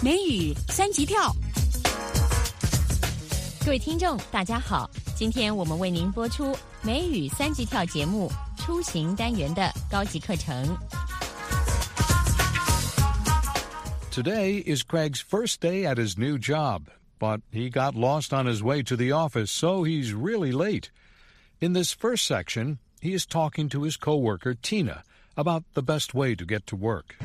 美语三级跳。 各位听众大家好，今天我们为您播出美语三级跳节目出行单元的高级课程。 Today is Craig's first day at his new job, but he got lost on his way to the office, so he's really late. In this first section, he is talking to his coworker, Tina, about the best way to get to work.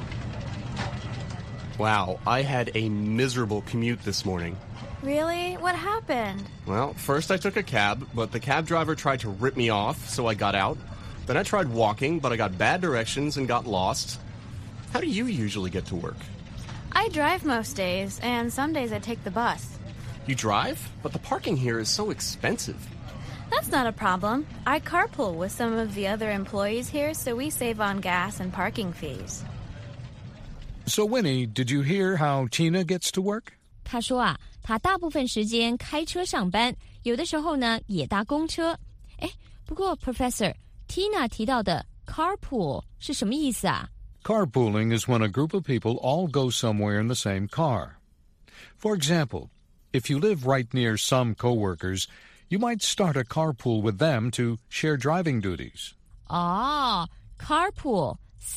Wow, I had a miserable commute this morning. Really? What happened? Well, first I took a cab, but the cab driver tried to rip me off, so I got out. Then I tried walking, but I got bad directions and got lost. How do you usually get to work? I drive most days, and some days I take the bus. You drive? But the parking here is so expensive. That's not a problem. I carpool with some of the other employees here, so we save on gas and parking fees. So, Winnie, did you hear how Tina gets to work? 他说啊，他大部分时间开车上班，有的时候呢也搭公车。哎，不过 Professor Tina 提到的 carpool 是什么意思啊？ Carpooling is when a group of people all go somewhere in the same car. For example, if you live right near some coworkers, you might start a carpool with them to share driving duties. 哦 carpool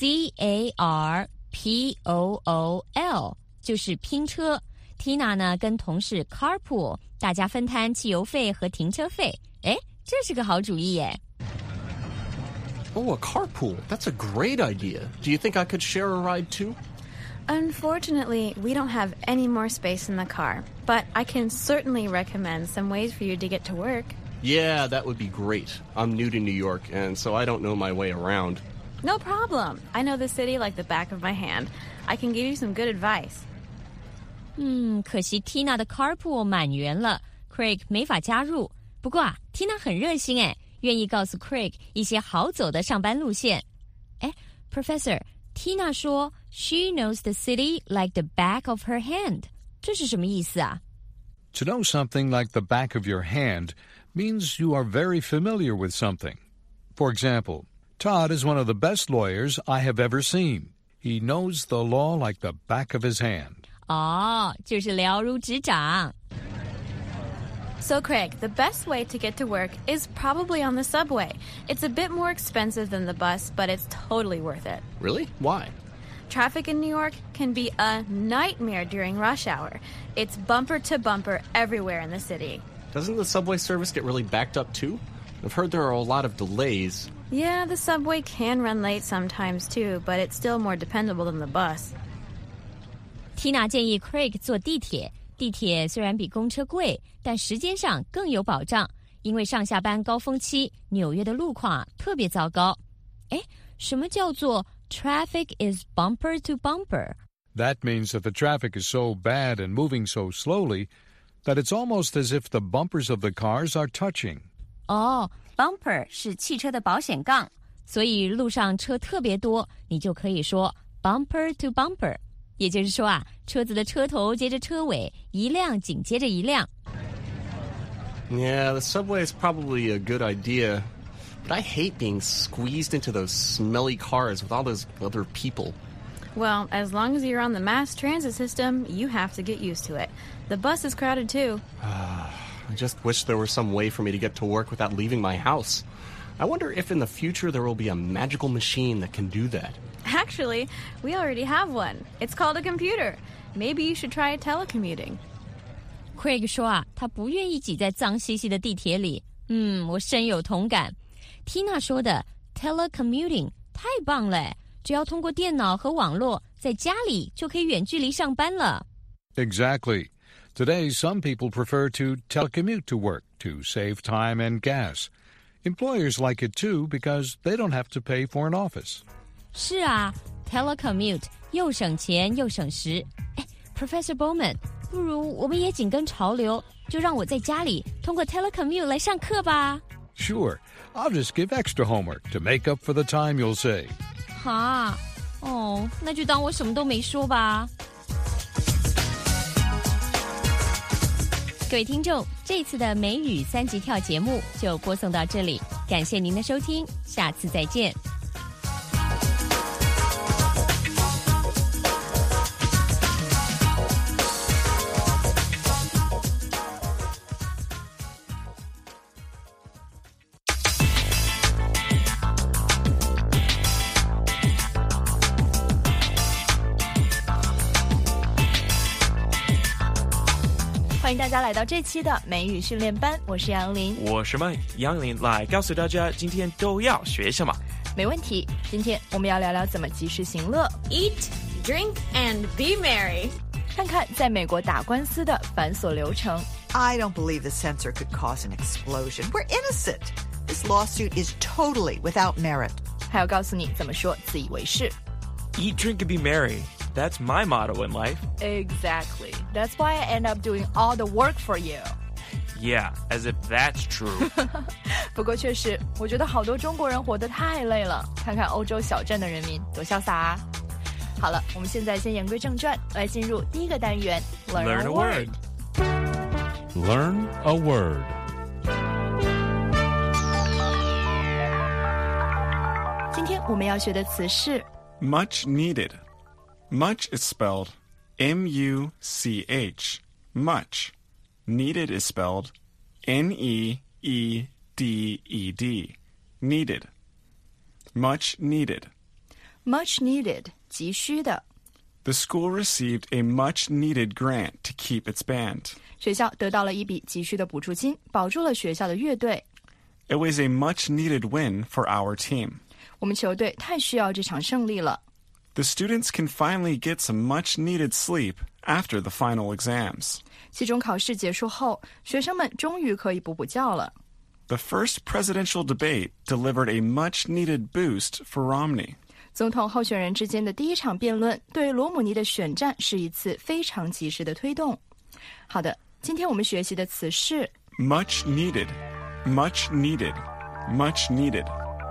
C-A-R-P-O-O-L 就是拼车。Tina 呢跟同事 carpool， 大家分摊汽油费和停车费。哎，这是个好主意耶。 Oh, a carpool. That's a great idea. Do you think I could share a ride too? Unfortunately, we don't have any more space in the car, but I can certainly recommend some ways for you to get to work. Yeah, that would be great. I'm new to New York, and so I don't know my way around. No problem. I know the city like the back of my hand. I can give you some good advice. 可惜 Tina 的 carpool 满员了 Craig 没法加入。不过啊 Tina 很热心诶，愿意告诉 Craig 一些好走的上班路线。诶 Professor Tina 说 She knows the city like the back of her hand. 这是什么意思啊？ To know something like the back of your hand means you are very familiar with something. For example, Todd is one of the best lawyers I have ever seen. He knows the law like the back of his hand. 哦，就是了如指掌。 So, Craig, the best way to get to work is probably on the subway. It's a bit more expensive than the bus, but it's totally worth it. Really? Why? Traffic in New York can be a nightmare during rush hour. It's bumper to bumper everywhere in the city. Doesn't the subway service get really backed up too? I've heard there are a lot of delays. Yeah, the subway can run late sometimes too, but it's still more dependable than the bus. Tina 建议 Craig 坐地铁。地铁虽然比公车贵，但时间上更有保障，因为上下班高峰期，纽约的路况特别糟糕。诶，什么叫做 traffic is bumper to bumper? That means that the traffic is so bad and moving so slowly that it's almost as if the bumpers of the cars are touching. 哦 bumper 是汽车的保险杠，所以路上车特别多，你就可以说 bumper to bumper。也就是说啊，车子的车头接着车尾，一辆紧接着一辆。 Yeah, the subway is probably a good idea, but I hate being squeezed into those smelly cars with all those other people. Well, as long as you're on the mass transit system, you have to get used to it. The bus is crowded too. I just wish there were some way for me to get to work without leaving my house. I wonder if in the future there will be a magical machine that can do that. Actually, we already have one. It's called a computer. Maybe you should try telecommuting. Craig 说啊，他不愿意挤在脏兮兮的地铁里。我深有同感。Tina 说的 telecommuting 太棒了，只要通过电脑和网络，在家里就可以远距离上班了。 Exactly. Today, some people prefer to telecommute to work to save time and gas. Employers like it too because they don't have to pay for an office. 是啊 ，telecommute 又省钱又省时。哎 ，Professor Bowman， 不如我们也紧跟潮流，就让我在家里通过 telecommute 来上课吧。 Sure, I'll just give extra homework to make up for the time you'll save. 哈，哦，那就当我什么都没说吧。各位听众，这次的美语三级跳节目就播送到这里，感谢您的收听，下次再见。 迎大家来到这期的美语训练班，我是杨林， 我是Mike，杨林来告诉大家今天都要学什么。 没问题，今天我们要聊聊怎么及时行乐 Eat, drink, and be merry. 看看在美国打官司的繁琐流程。 I don't believe the censor could cause an explosion. We're innocent. This lawsuit is totally without merit. 还要告诉你怎么说自以为是。 Eat, drink, and be merry. That's my motto in life. Exactly. That's why I end up doing all the work for you. Yeah, as if that's true. 不过确实，我觉得好多中国人活得太累了，看看欧洲小镇的人民多潇洒啊。好了，我们现在先言归正传，来进入第一个单元 Learn a word. Learn a word. 今天我们要学的词是 Much needed. Much is spelled M-U-C-H. Much. Needed is spelled N-E-E-D-E-D. Needed. Much needed. much needed 急需的。 The school received a much-needed grant to keep its band. 学校得到了一笔急需的补助金，保住了学校的乐队。 It was a much-needed win for our team. 我们球队太需要这场胜利了。 The students can finally get some much-needed sleep after the final exams. 期中考试结束后，学生们终于可以补补觉了。 The first presidential debate delivered a much-needed boost for Romney. 总统候选人之间的第一场辩论，对罗姆尼的选战是一次非常及时的推动。好的，今天我们学习的词是 Much needed. Much needed. Much needed.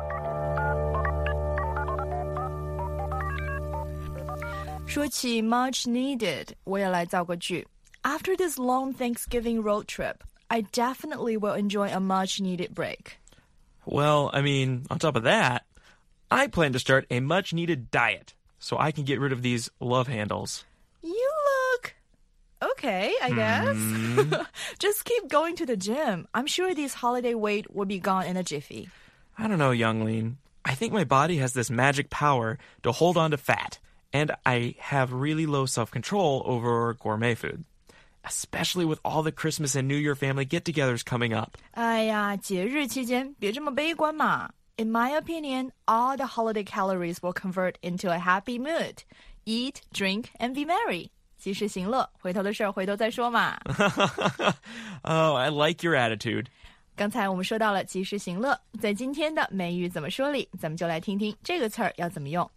说起 much needed， 我也来造个句。After this long Thanksgiving road trip, I definitely will enjoy a much-needed break. Well, I mean, on top of that, I plan to start a much-needed diet so I can get rid of these love handles. You look okay, I guess. Just keep going to the gym. I'm sure this holiday weight will be gone in a jiffy. I don't know, Youngling. I think my body has this magic power to hold on to fat, and I have really low self-control over gourmet food. Especially with all the Christmas and New Year family get-togethers coming up. 哎呀，节日期间别这么悲观嘛。In my opinion, all the holiday calories will convert into a happy mood. Eat, drink, and be merry. 及时行乐，回头的事儿回头再说嘛。 Oh, I like your attitude. 刚才我们说到了及时行乐，在今天的美语怎么说里，咱们就来听听这个词儿要怎么用。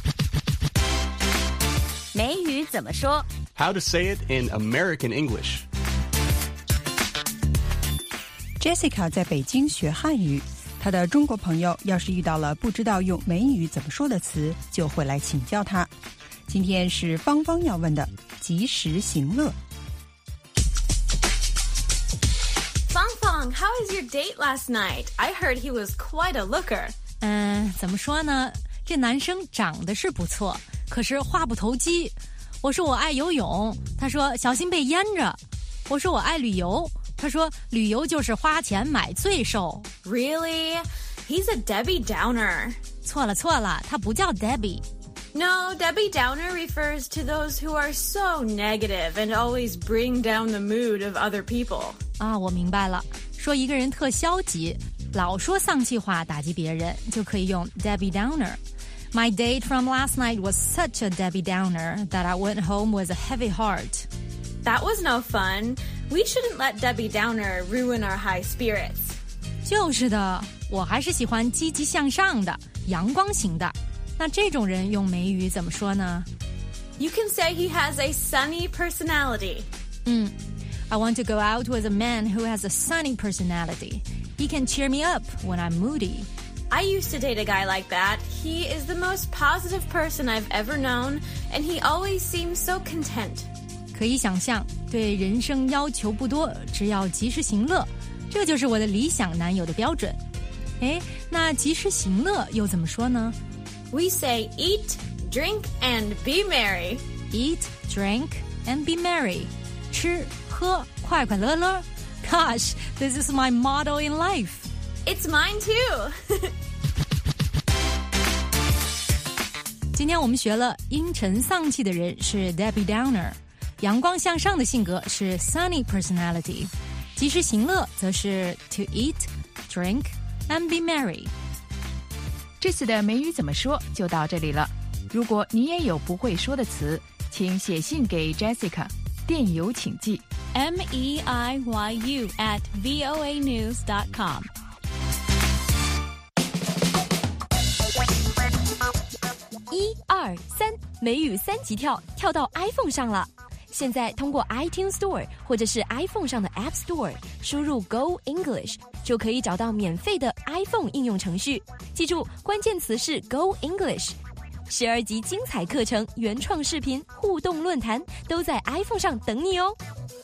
美语怎么说？ How to say it in American English. Jessica 在北京学汉语，她的中国朋友要是遇到了不知道用美语怎么说的词，就会来请教她。今天是芳芳要问的及时行乐。 Fang, how was your date last night? I heard he was quite a looker. 怎么说呢？这男生长得是不错，可是话不投机。我说我爱游泳，他说小心被淹着。我说我爱旅游，他说旅游就是花钱买罪受。 Really? He's a Debbie Downer. 错了，他不叫 Debbie。 No, Debbie Downer refers to those who are so negative and always bring down the mood of other people. 啊，我明白了，说一个人特消极，老说丧气话打击别人，就可以用 Debbie Downer。My date from last night was such a Debbie Downer that I went home with a heavy heart. That was no fun. We shouldn't let Debbie Downer ruin our high spirits. 就是的，我还是喜欢积极向上的、阳光型的。那这种人用美语怎么说呢？ You can say he has a sunny personality. I want to go out with a man who has a sunny personality. He can cheer me up when I'm moody. I used to date a guy like that. He is the most positive person I've ever known, and he always seems so content. 可以想象，对人生要求不多，只要及时行乐，这就是我的理想男友的标准。诶，那及时行乐又怎么说呢？ We say eat, drink, and be merry. Eat, drink, and be merry. 吃喝快快乐乐。Gosh, this is my motto in life. It's mine too. 今天我们学了阴沉丧气的人是 Debbie Downer， 阳光向上的性格是 sunny personality， 及时行乐则是 to eat, drink, and be merry。 这次的美语怎么说就到这里了。如果你也有不会说的词，请写信给 Jessica， 电邮请寄 meiyu@voanews.com。 1、2、3，美语3级跳，跳到 iPhone 上了。现在通过 iTunes Store 或者是 iPhone 上的 App Store 输入 Go English 就可以找到免费的 iPhone 应用程序。记住，关键词是 Go English。12集精彩课程、原创视频、互动论坛都在 iPhone 上等你哦。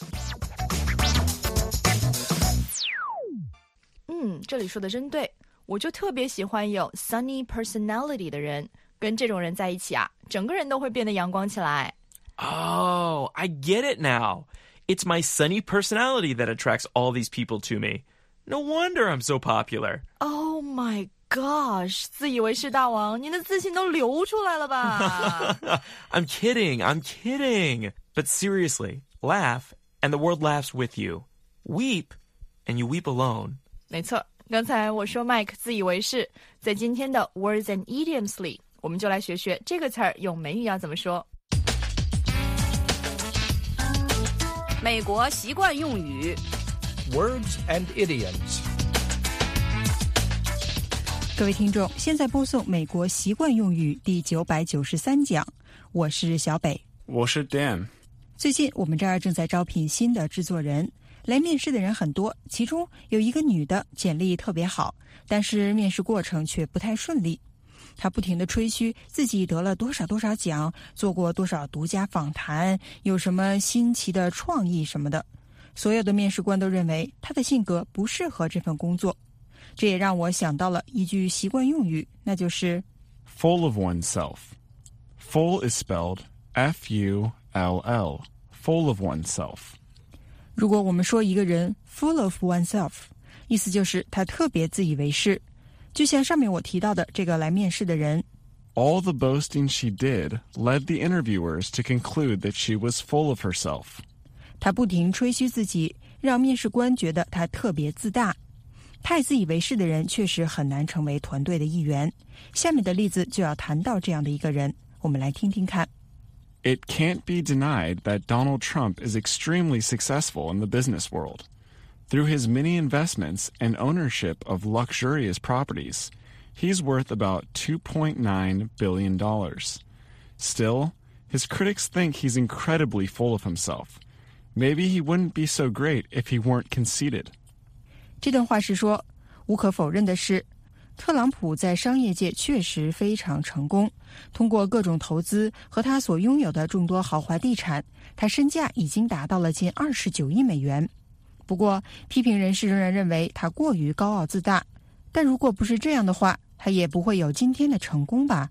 这里说的真对，我就特别喜欢有 sunny personality 的人，跟这种人在一起啊，整个人都会变得阳光起来。 Oh, I get it now. It's my sunny personality that attracts all these people to me. No wonder I'm so popular. Oh my gosh, 自以为是大王，您的自信都流出来了吧？ I'm kidding. But seriously, laugh and the world laughs with you. Weep and you weep alone. 没错，刚才我说 Mike 自以为是，在今天的 Words and Idioms 里，我们就来学学这个词儿用美语要怎么说。 美国习惯用语 Words and Idioms。 各位听众，现在播送美国习惯用语第993讲，我是小北， 我是 Dan。 最近我们这儿正在招聘新的制作人，来面试的人很多，其中有一个女的简历特别好，但是面试过程却不太顺利。她不停地吹嘘自己得了多少多少奖，做过多少独家访谈，有什么新奇的创意什么的。所有的面试官都认为她的性格不适合这份工作。这也让我想到了一句习惯用语，那就是 full of oneself. Full is spelled F-U-L-L. Full of oneself. 如果我们说一个人 full of oneself， 意思就是他特别自以为是。就像上面我提到的这个来面试的人， All the boasting she did led the interviewers to conclude that she was full of herself. 他不停吹嘘自己，让面试官觉得他特别自大。太自以为是的人确实很难成为团队的一员。下面的例子就要谈到这样的一个人，我们来听听看。 It can't be denied that Donald Trump is extremely successful in the business world. Through his many investments and ownership of luxurious properties, he's worth about $2.9 billion. Still, his critics think he's incredibly full of himself. Maybe he wouldn't be so great if he weren't conceited. 这段话是说，无可否认的是，特朗普在商业界确实非常成功。通过各种投资和他所拥有的众多豪华地产，他身价已经达到了近29亿美元。不过，批评人士仍然认为他过于高傲自大。但如果不是这样的话，他也不会有今天的成功吧。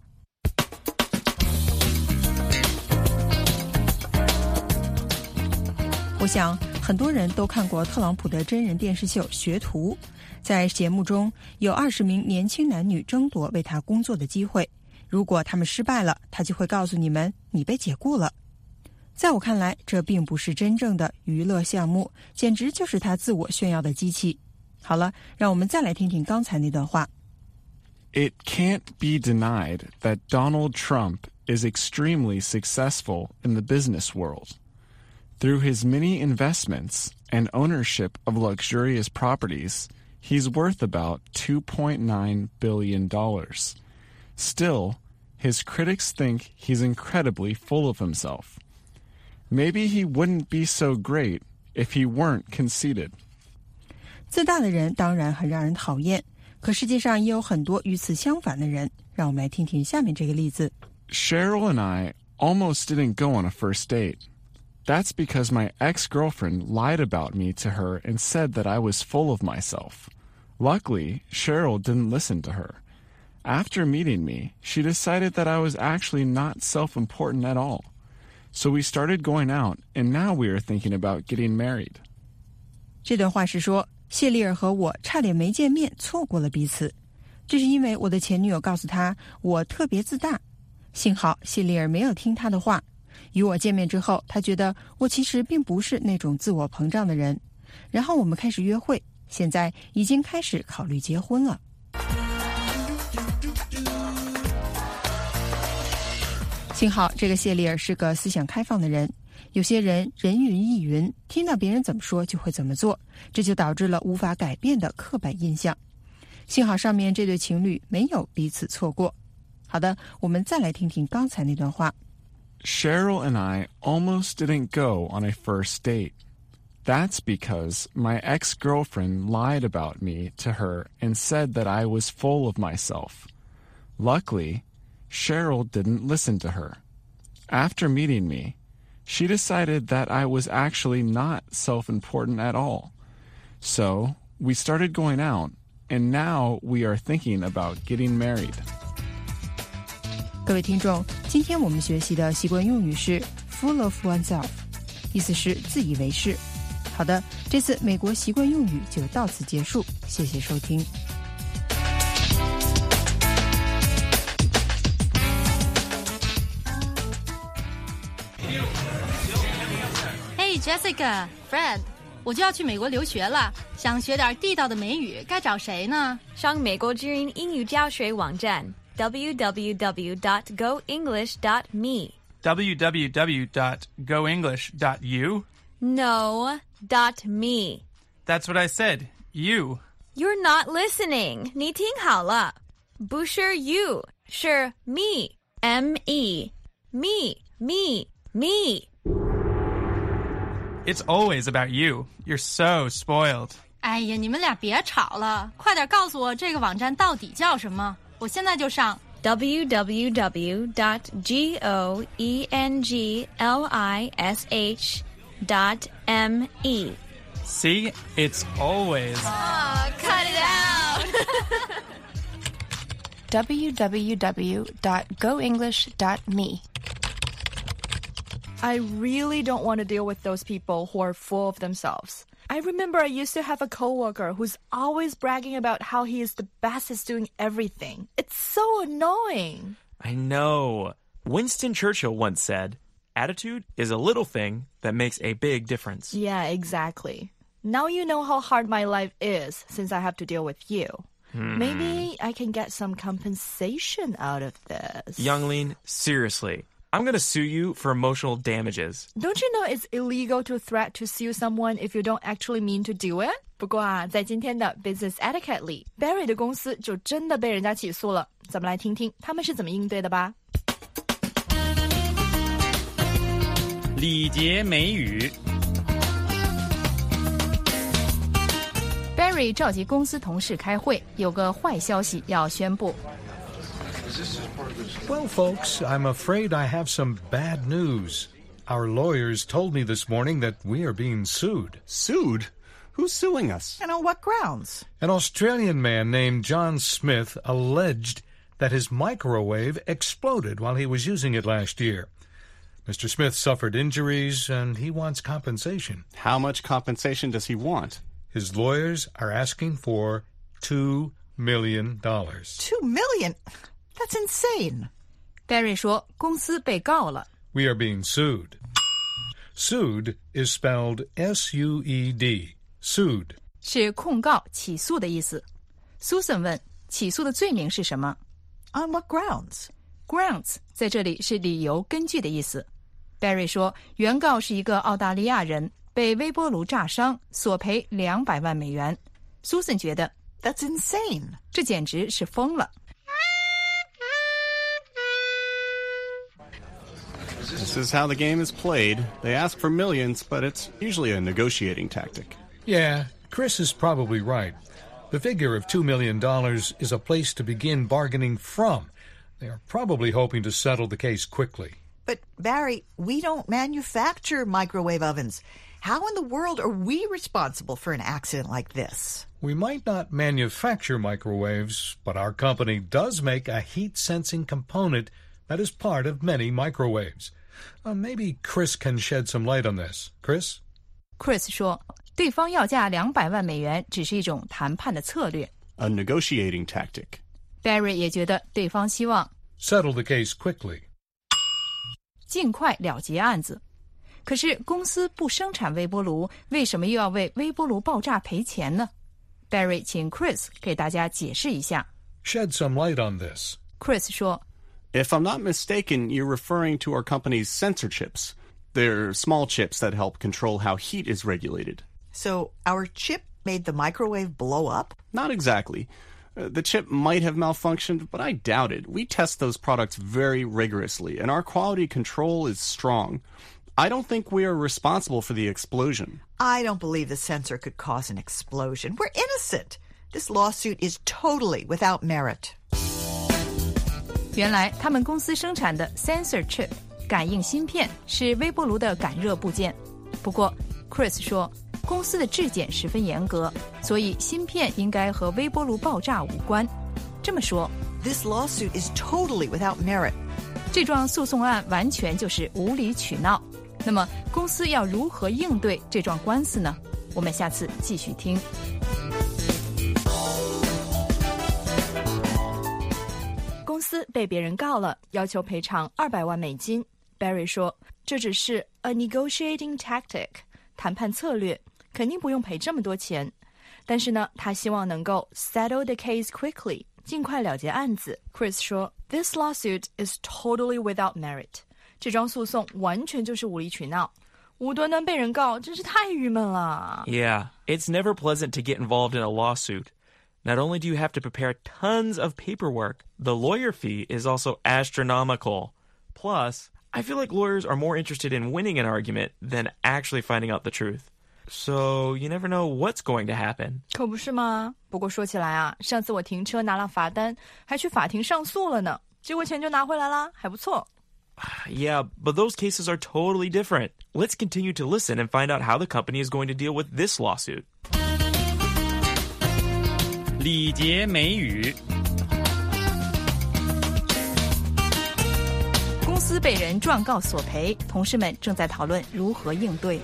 我想很多人都看过特朗普的真人电视秀《学徒》，在节目中有20名年轻男女争夺为他工作的机会，如果他们失败了，他就会告诉你们你被解雇了。在我看来，这并不是真正的娱乐项目，简直就是他自我炫耀的机器。好了，让我们再来听听刚才那段话。 It can't be denied that Donald Trump is extremely successful in the business world. Through his many investments and ownership of luxurious properties, he's worth about $2.9 billion. Still, his critics think he's incredibly full of himself. Maybe he wouldn't be so great if he weren't conceited. 自大的人当然很让人讨厌，可世界上也有很多与此相反的人。让我们来听听下面这个例子。 Cheryl and I almost didn't go on a first date. That's because my ex-girlfriend lied about me to her and said that I was full of myself. Luckily, Cheryl didn't listen to her. After meeting me, she decided that I was actually not self-important at all. So we started going out, and now we are thinking about getting married. 这段话是说，谢丽尔和我差点没见面，错过了彼此。这是因为我的前女友告诉他我特别自大。幸好谢丽尔没有听他的话。 与我见面之后，他觉得我其实并不是那种自我膨胀的人。然后我们开始约会，现在已经开始考虑结婚了。幸好这个谢丽尔是个思想开放的人，有些人人云亦云，听到别人怎么说就会怎么做，这就导致了无法改变的刻板印象。幸好上面这对情侣没有彼此错过。好的，我们再来听听刚才那段话。 Cheryl and I almost didn't go on a first date. That's because my ex-girlfriend lied about me to her and said that I was full of myself. Luckily, Cheryl didn't listen to her. After meeting me, she decided that I was actually not self-important at all. So, we started going out, and now we are thinking about getting married. 各位听众，今天我们学习的习惯用语是 full of oneself， 意思是自以为是。好的，这次美国习惯用语就到此结束，谢谢收听。 Hey Jessica, Fred， 我就要去美国留学了，想学点地道的美语，该找谁呢？ 上美国之音英语教学网站 www.goenglish.me www.goenglish.u No, .me. That's what I said. You. You're not listening. 你听好了，不是 you， 是 me. M-E. Me. Me. Me. It's always about you. You're so spoiled. 哎呀，你们俩别吵了，快点告诉我这个网站到底叫什么，我现在就上。 www.goenglish.me See? It's always. Oh, cut it out. www.goenglish.me I really don't want to deal with those people who are full of themselves. I remember I used to have a coworker who's always bragging about how he is the best at doing everything. It's so annoying. I know. Winston Churchill once said, "Attitude is a little thing that makes a big difference." Yeah, exactly. Now you know how hard my life is since I have to deal with you. Maybe I can get some compensation out of this. Youngling, seriously. I'm going to sue you for emotional damages. Don't you know it's illegal to threat to sue someone if you don't actually mean to do it? 不过啊，在今天的 Business Etiquette 里 Barry 的公司就真的被人家起诉了。咱们来听听他们是怎么应对的吧。 礼节美语。 Barry 召集公司同事开会，有个坏消息要宣布。 Well, folks, I'm afraid I have some bad news. Our lawyers told me this morning that we are being sued. Sued? Who's suing us? And on what grounds? An Australian man named John Smith alleged that his microwave exploded while he was using it last year. Mr. Smith suffered injuries, and he wants compensation. How much compensation does he want? His lawyers are asking for $2 million. $2 million? That's insane. Barry 说公司被告了。 We are being sued. Sued is spelled S-U-E-D. Sued. 是控告、起诉的意思。Susan 问，起诉的罪名是什么？ On what grounds? Grounds 在这里是理由、根据的意思。Barry 说，原告是一个澳大利亚人，被微波炉炸伤，索赔200万美元。Susan 觉得 That's insane. 这简直是疯了。 This is how the game is played. They ask for millions, but it's usually a negotiating tactic. Yeah, Chris is probably right. The figure of $2 million is a place to begin bargaining from. They are probably hoping to settle the case quickly. But, Barry, we don't manufacture microwave ovens. How in the world are we responsible for an accident like this? We might not manufacture microwaves, but our company does make a heat-sensing component that is part of many microwaves. Maybe Chris can shed some light on this. Chris? Chris 说，对方要价200万美元只是一种谈判的策略。 A negotiating tactic. Barry 也觉得对方希望 settle the case quickly. 尽快了结案子。可是公司不生产微波炉，为什么又要为微波炉爆炸赔钱呢？ Barry 请 Chris 给大家解释一下。 Shed some light on this. Chris 说 If I'm not mistaken, you're referring to our company's sensor chips. They're small chips that help control how heat is regulated. So our chip made the microwave blow up? Not exactly. The chip might have malfunctioned, but I doubt it. We test those products very rigorously, and our quality control is strong. I don't think we are responsible for the explosion. I don't believe the sensor could cause an explosion. We're innocent. This lawsuit is totally without merit. 原来他们公司生产的 sensor chip 感应芯片是微波炉的感热部件。不过 Chris 说公司的质检十分严格，所以芯片应该和微波炉爆炸无关。这么说 This lawsuit is totally without merit. 这桩诉讼案完全就是无理取闹。那么公司要如何应对这桩官司呢？我们下次继续听。 公司被别人告了，要求赔偿200万美金。Barry 说，这只是 a negotiating tactic， 谈判策略，肯定不用赔这么多钱。但是呢，他希望能够 settle the case quickly， 尽快了结案子。Chris 说 ，This lawsuit is totally without merit。这桩诉讼完全就是无理取闹，无端端被人告，真是太郁闷了。 Yeah, it's never pleasant to get involved in a lawsuit. Not only do you have to prepare tons of paperwork, the lawyer fee is also astronomical. Plus, I feel like lawyers are more interested in winning an argument than actually finding out the truth. So you never know what's going to happen. 可不是吗？不过说起来啊，上次我停车拿了罚单，还去法庭上诉了呢，结果钱就拿回来啦，还不错。 Yeah, but those cases are totally different. Let's continue to listen and find out how the company is going to deal with this lawsuit. 礼节美语。 公司被人状告索赔，同事们正在讨论如何应对。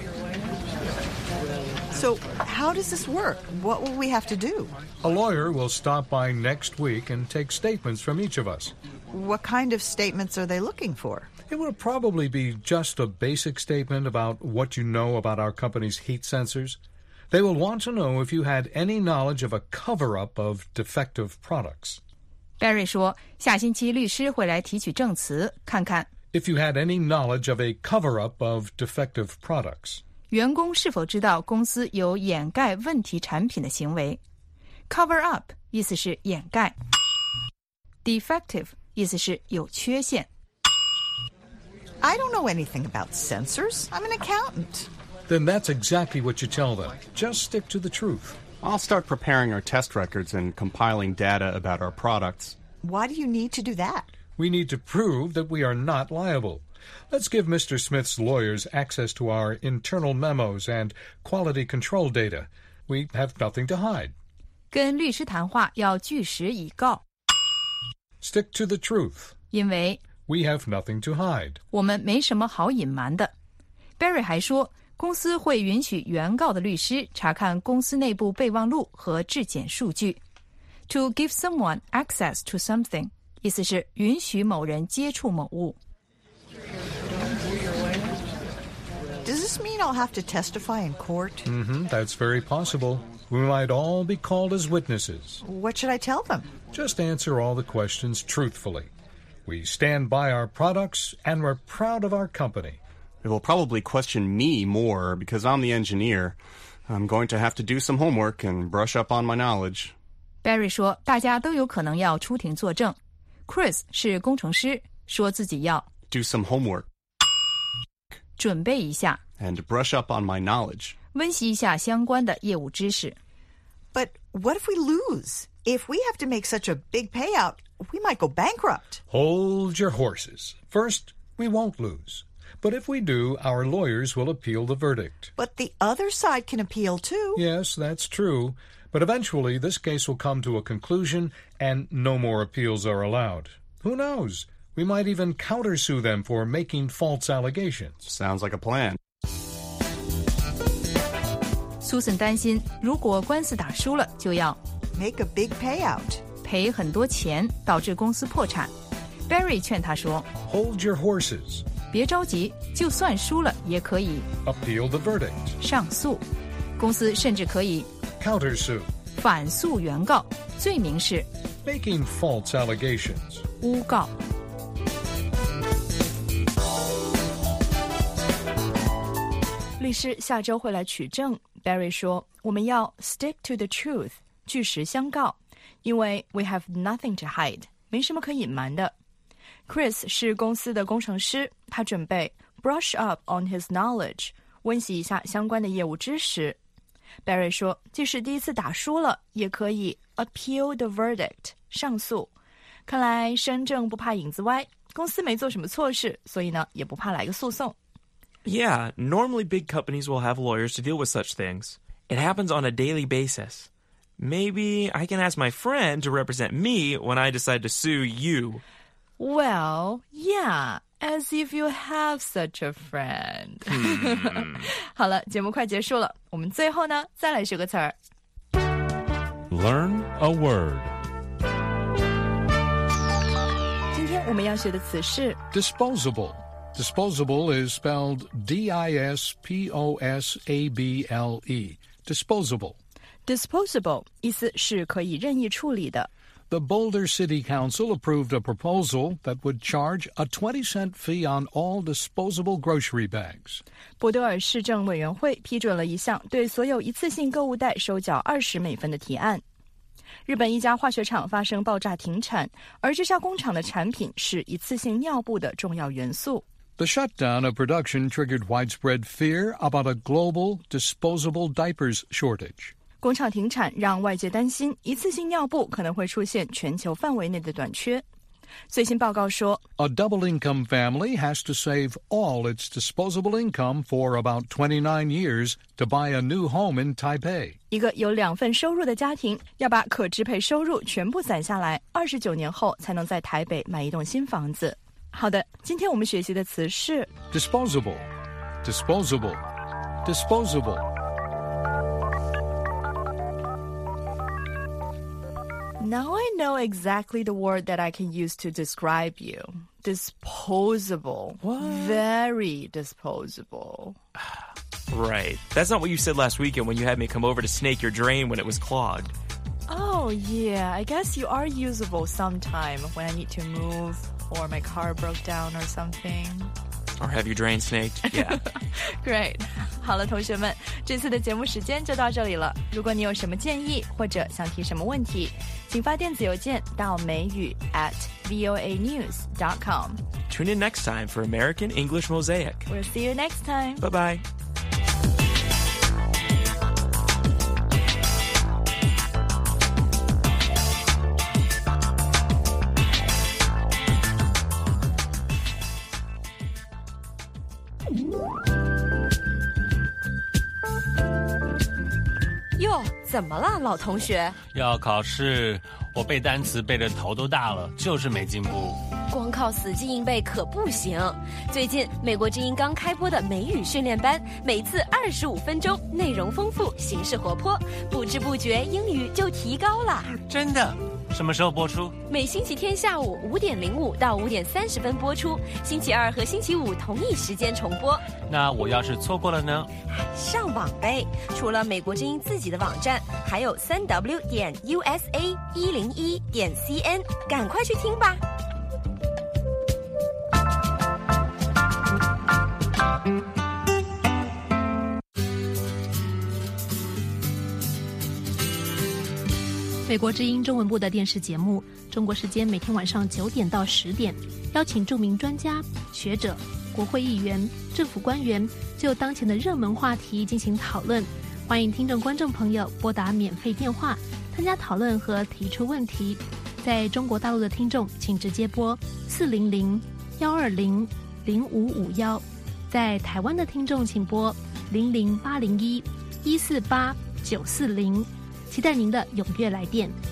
So how does this work? What will we have to do? A lawyer will stop by next week and take statements from each of us. What kind of statements are they looking for? It will probably be just a basic statement about what you know about our company's heat sensors. They will want to know if you had any knowledge of a cover-up of defective products. Barry 说，下星期律师会来提取证词，看看 If you had any knowledge of a cover-up of defective products. 员工是否知道公司有掩盖问题产品的行为。Cover up 意思是掩盖， defective 意思是有缺陷。 I don't know anything about sensors. I'm an accountant. Then that's exactly what you tell them. Just stick to the truth. I'll start preparing our test records and compiling data about our products. Why do you need to do that? We need to prove that we are not liable. Let's give Mr. Smith's lawyers access to our internal memos and quality control data. We have nothing to hide. 跟律师谈话要据实以告， Stick to the truth. 因为 We have nothing to hide. 我们没什么好隐瞒的。Barry 还说，公司会允许原告的律师查看公司内部备忘录和质检数据。To give someone access to something， 意思是允许某人接触某物。 Does this mean I'll have to testify in court? That's very possible. We might all be called as witnesses. What should I tell them? Just answer all the questions truthfully. We stand by our products, and we're proud of our company. They will probably question me more because I'm the engineer. I'm going to have to do some homework and brush up on my knowledge. Barry 说，大家都有可能要出庭作证。Chris 是工程师，说自己要 Do some homework 准备一下， and brush up on my knowledge. 温习一下相关的业务知识。 But what if we lose? If we have to make such a big payout, we might go bankrupt. Hold your horses. First, we won't lose. But if we do, our lawyers will appeal the verdict. But the other side can appeal too. Yes, that's true. But eventually, this case will come to a conclusion, and no more appeals are allowed. Who knows? We might even countersue them for making false allegations. Sounds like a plan. Susan 担心，如果官司打输了，就要 Make a big payout. 赔很多钱，导致公司破产。Barry 劝他说 Hold your horses. 别着急，就算输了也可以 appeal the verdict, 上诉。公司甚至可以 countersue, 反诉原告，罪名是 making false allegations. 诬告。 律师下周会来取证。Barry 说，我们要 stick to the truth, 据实相告，因为 we have nothing to hide, 没什么可隐瞒的。Chris 是公司的工程师，他准备 brush up on his knowledge, 温习一下相关的业务知识。Barry 说，即使第一次打输了，也可以 appeal the verdict, 上诉。看来身正不怕影子歪，公司没做什么错事，所以呢，也不怕来个诉讼。 Yeah, normally big companies will have lawyers to deal with such things. It happens on a daily basis. Maybe I can ask my friend to represent me when I decide to sue you. Well, yeah, as if you have such a friend. 好了，节目快结束了，我们最后呢，再来学个词儿。 Learn a word. 今天我们要学的词是 disposable.Disposable is spelled D-I-S-P-O-S-A-B-L-E. Disposable. Disposable 意思是可以任意处理的。 The Boulder City Council approved a proposal that would charge a 20-cent fee on all disposable grocery bags. 波德尔市政委员会批准了一项对所有一次性购物袋收缴20美分的提案。日本一家化学厂发生爆炸停产，而这家工厂的产品是一次性尿布的重要元素。 The shutdown of production triggered widespread fear about a global disposable diapers shortage. 工厂停产让外界担心一次性尿布可能会出现全球范围内的短缺。最新报告说 A double-income family has to save all its disposable income for about 29 years to buy a new home in Taipei. 一个有2份收入的家庭要把可支配收入全部攒下来，29年后才能在台北买一栋新房子。好的，今天我们学习的词是 disposable, disposable, disposable.Now I know exactly the word that I can use to describe you. Disposable. What? Very disposable. Right. That's not what you said last weekend when you had me come over to snake your drain when it was clogged. Oh, yeah. I guess you are usable sometime when I need to move or my car broke down or something. Or have your drain snaked? Yeah. Great. 好了，同学们，这次的节目时间就到这里了。如果你有什么建议或者想提什么问题，请发电子邮件到美语@voanews.com. Tune in next time for American English Mosaic. We'll see you next time. Bye-bye. 哟，怎么了，老同学？ 要考试，我背单词背得头都大了，就是没进步。 光靠死记硬背可不行。最近美国之音刚开播的美语训练班，每次25分钟，内容丰富，形式活泼，不知不觉英语就提高了。 真的？什么时候播出？ 每星期天下午5点05到5点30分播出，星期二和星期五同一时间重播。 那我要是错过了呢？ 上网呗，除了美国之音自己的网站，还有3w.usa101.cn， 赶快去听吧。 美国之音中文部的电视节目，中国时间每天晚上9点到10点，邀请著名专家、学者、国会议员、政府官员就当前的热门话题进行讨论。欢迎听众观众朋友拨打免费电话参加讨论和提出问题。在中国大陆的听众请直接拨400-120-0551，在台湾的听众请拨00801-148-940，期待您的踊跃来电。